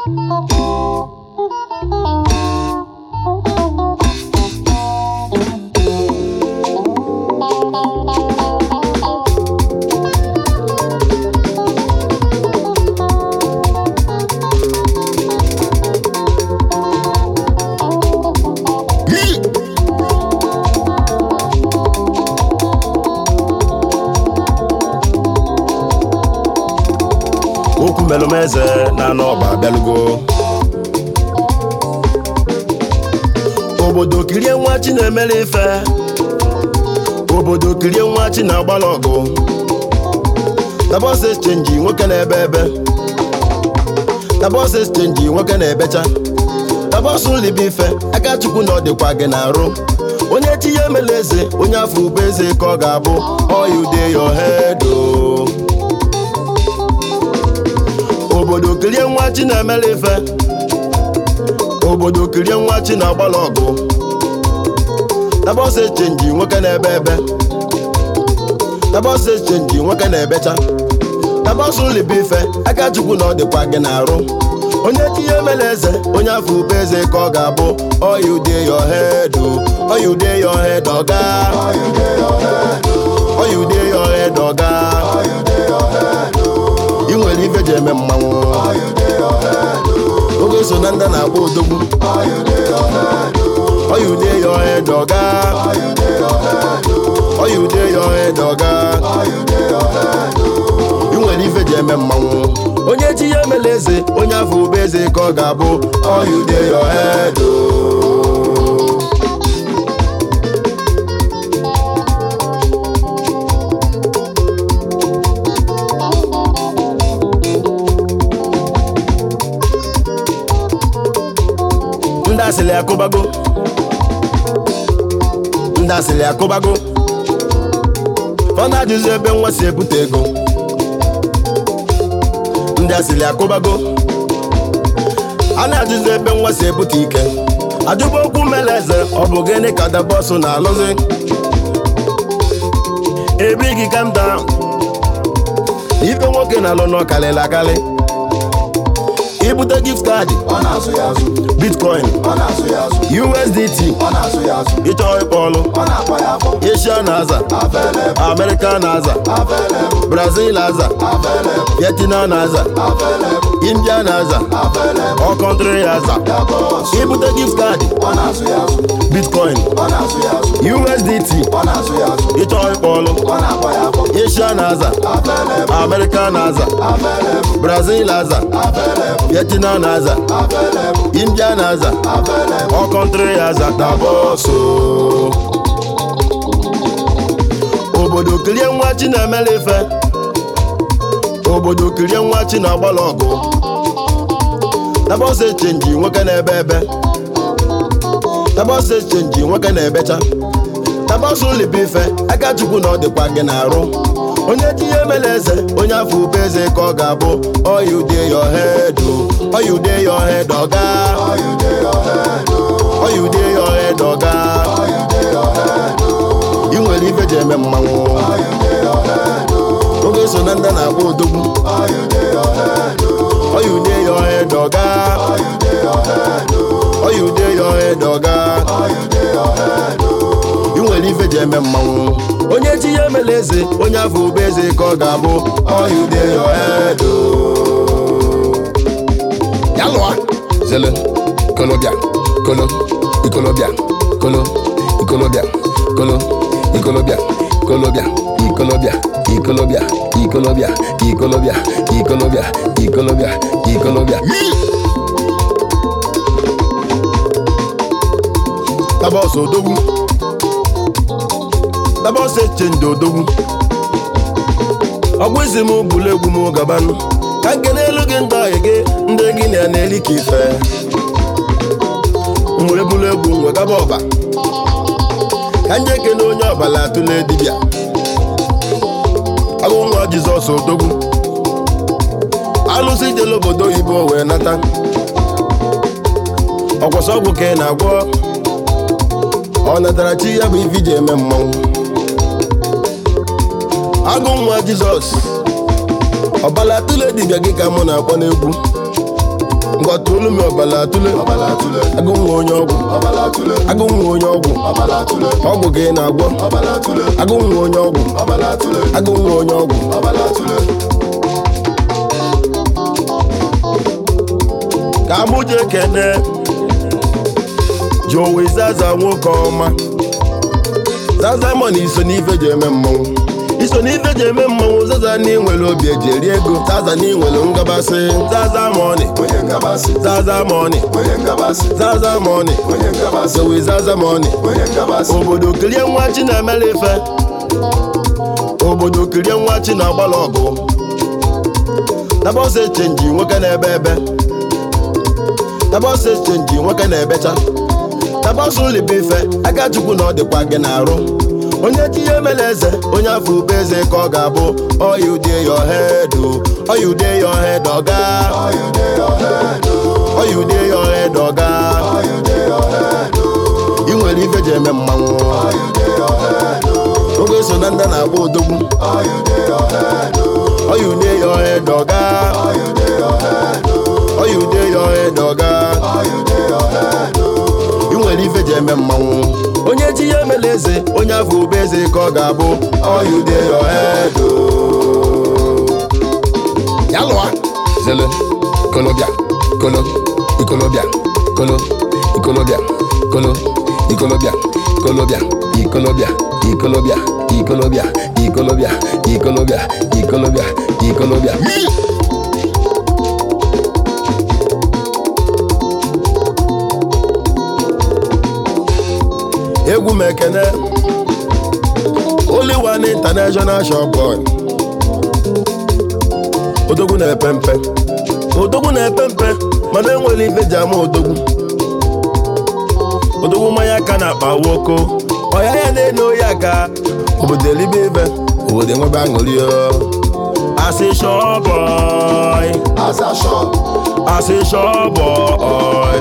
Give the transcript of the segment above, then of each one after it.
Okwu melumeze na n'ọba abịalugo. Obodo kirie nwa chi na-emere ife. Obodo kirie nwa chi na-agbala ọgụ. Tabọs exchange nwoke na-ebe ebe. Tabọs exchange nwoke na-ebecha. Tabọs ụlọibe ife aka Chukwu na ọ dịkwa gị na-arụ. Onye chi ya emela eze onye afọ ube eze ka ọ ga-abụ. All you dey your head o. Obodo kirie nwa chi na-emere ife. Obodo kirie nwa chi na-agbala ọgụ. Tabọs exchange nwoke na-ebe ebe. Tabọs exchange nwoke na-ebecha. Tabọs ụlọibe ife aka Chukwu na ọ dịkwa gị na-arụ. Onye chi ya emela eze onye afọ ube eze ka ọ ga-abụ. All you dey your head o. All you dey your head oga. All you dey your head o. All you dey your head oga. All you dey your head o. I nwere ife ji eme mmanwụ. All you dey your head o. Oge so na ndị na-agba odogwu. All you dey your head o. All you dey your head oga. All you dey your head o. All you dey your head oga. All you dey your head o. I nwere ife ji eme mmanwụ. Onye chi ya emela eze onye afọ ube eze ka ọ ga-abụ. All you dey your head o. Ndị asịrị akụbago. Ndị asịrị akụbago. Ọ na-ajụzi ebe nwa si ebute ego. Ndị asịrị akụbago. A na-ajụzi ebe nwa si ebute ike. Ajụba okwu mele eze ọ bụ gịnị ka Tabọs na-alụzi. Ebighi calm down. Ife nwoke na-alụ nọ karịrị akarị. Ibute gift card ọ na-asụ ya azụ. Bitcoin ọ na-asụ ya azụ. USDT ọ na-asụ ya azụ. Ịchọ ịkpọ ọlụ ọ na-akpa ya afọ. Asia na-aza. America na-aza. Brazil na-aza. Vietnam na-aza. India na-aza. All country na-aza. Ibute gift card ọ na-asụ ya azụ. Bitcoin ọ na-asụ ya azụ. USDT ọ na-asụ ya azụ. Ịchọ ịkpọ ọlụ ọ na-akpa ya afọ. Asia na-aza. America na-aza. Brazil na-aza. Vietnam na-aza. India na-aza. All country na-aza. Tabọs o. Obodo kirie nwa chi na-emela ife. Obodo kirie nwa chi na-agbala ọgụ. Tabọs exchange nwoke na-ebe ebe. Tabọs exchange nwoke na-ebecha. Tabọs ụlọibe ife aka Chukwu na ọ dịkwa gị na-arụ. Onye chi ya emela eze onye afọ ube eze ka ọ ga-abụ. All you dey your head o. All you dey your head oga. All you dey your head o. All you dey your head oga. All you dey your head o. I nwere ife ji eme mmanwụ. All you dey your head o. Oge so na ndị na-agba odogwu. All you dey your head o. All you dey your head oga. All you dey your head o. All you dey your head oga. All you dey your head o. I nwere ife ji eme mmanwụ. Onye chi ya emela eze onye afọ ube eze ka ọ ga-abụ. All you dey your head o. Ya lụa zele kolobia kolo ikolobia kolo ikolobia kolo ikolobia kolobia ikolobia ikolobia ikolobia ikolobia ikolobia ikolobia ikolobia. Tabọs odogwu. Tabọs exchange odogwu. Ọ bụ isi m bụrụ egwu m gabanụ. Ka nke n'elu gị ndị ọhịa gị ndị gị na-eli ka ife. Nwere bụrụ egwu nwe gaba ọba. Ka nje kene onye ọbala atụle dibịa. Agụ nwa Jizọs odogwu. Alụsị jele obodo oyibo wee nata. Ọkwọsọ ọgwụ ka ị na-agwọ. Ọ natara chi ya bụ ife iji eme mmanwụ. Agụ nwa Jizọs ọbala atụle dibịa gị ka mụ na-akpọ n'egwu. ngwa tụlụ m ọbala tụle agụ nwa onye ọgwụ agụ nwa onye ọgwụ ọgwụ gị na-agwọ agụ nwa onye ọgwụ agụ nwa onye ọgwụ ka mụje kene Joey Zaza nwoke ọma Zaza money iso n'ife ji eme mmanwụ iso n'ife ji eme mmanwụ Zaza na inwere obi eji eri ego Zaza na inwere ngabasị Zaza money Zaza money Zaza money Joey Zaza money obodo kirie nwa chi na-emere ife obodo kirie nwa chi na-agbala ọgụ Tabọs chenji nwoke na-ebe ebe Tabọs chenji nwoke na-ebecha Tabọs ụlọibe ife aka chukwu na ọ dịkwa gị na-arụ onye ji ihe mere eze onye afọ ube eze ka ọ ga-abụ all you dey your head all you dey your head oga all you dey your head oga ị nwere ife ji eme mmanwụ oge so na ndị na-agba odogwu all you dey your head oga all you dey your head oga ị nwere ife ji eme mmanwụ onye ji ihe mere eze onye afọ ube eze ka ọ ga-abụ all you dey your head ya lụa zele kolobia kolo ikolobia kolo ikolobia kolo ikolobia kolobia ikolobia ikolobia ikolobia ikolobia ikolobia ikolobia ikolobia egwu mekene Only One International Shop Boy odogwu na-epe mpe mana enwere ife ji ama odogwu mmanya aka na-akpa woko ọya ya na-eno oyi aka obodo elibe ibe obodo enwebe aṅụrị asị shop boy asị shop boy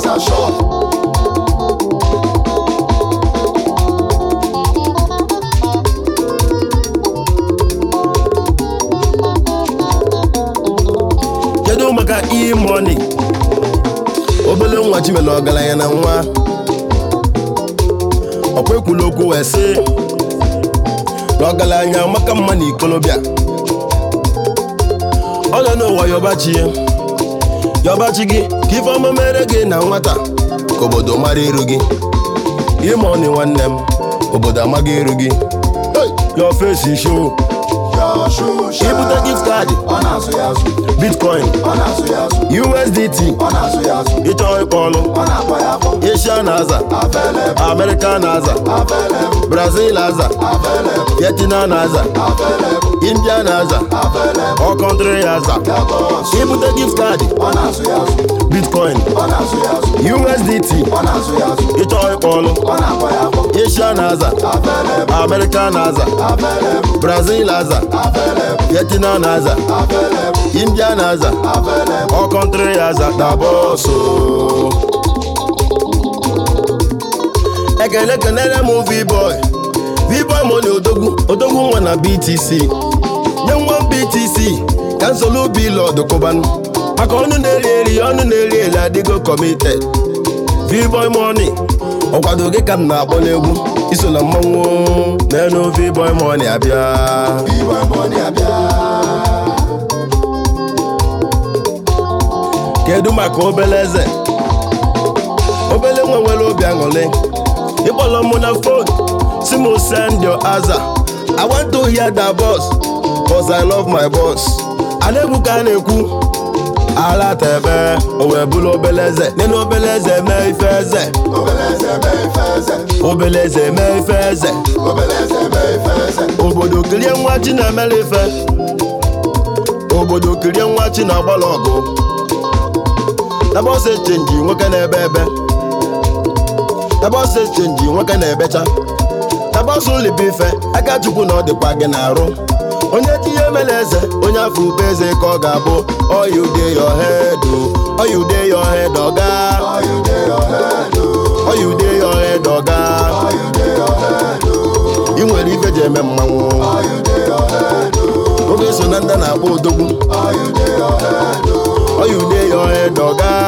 kedu maka e-money obele nwa chimele ọgaranya na nwa ọkwa ekwula okwu wee sị na ọgaranya maka mma na ikolobịa ọ nọ n'ụwa yọbachi gị ka ife ọma mere gị na nwata ka obodo mara iru gị e-money nwanne m obodo amaghị iru gị your face show ibute gift card Bitcoin USDT ịchọ ịkpọlụ Asian aza American aza Brazil aza Vietnam aza Indian aza all country aza ibute gift card Bitcoin USDT ịchọ ịkpọlụ Asian aza American aza Brazil aza Vietnam aza Indian aza all country aza Tabọs ekele kenere m V-boy money odogwu nwa na BTC nye nwa BTC ka nsolu bilọd kụbanụ maka ọnụ na-eri eli adịgo committed V-boy money ọkwado gị ka m na-akpọ n'egwu iso na mmanwụ n'enu V-boy money abịa kedu maka obele eze obele nwa nwere obi aṅụrị ịkpọrọ mụ na phone si m send your answer I want to hear that boss cause I love my boss a na-ekwu ka a na-ekwu ala tebe o wee bụrụ obele eze nene obele eze mee ife eze obele eze mee ife eze obodo kirie nwa chi na-emere ife obodo kirie nwa chi na-agbala ọgụ Tabọs chenji nwoke na-ebe ebe Tabọs chenji nwoke na-ebecha Tabọs ụlọibe ife aka chukwu na ọ dịkwa gị na-arụ onye ji ihe mere eze onye afọ ube eze ka ọ ga-abụ all you dey your head all you dey your head oga all you dey your head oga ị nwere ife ji eme mmanwụ oge so na ndị na-agba odogwu all you dey your head oga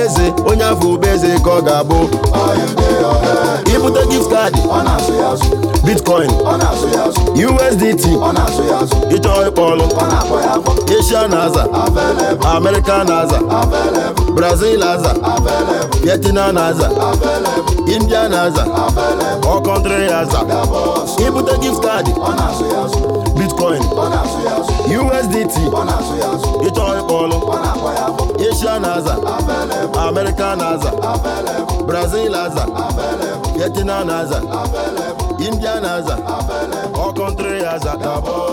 eze onye afọ ubeze ka ọ ga-abụ ibute gift card Bitcoin USDT ịchọ ịkpọlụ Asia na-aza America na-aza Brazil na-aza Vietnam na-aza India na-aza all country na-aza ibute gift card Bitcoin USDT ịchọ ịkpọlụ Asia na-aza America na-aza Brazil na-aza Vietnam na-aza India na-aza all country na-aza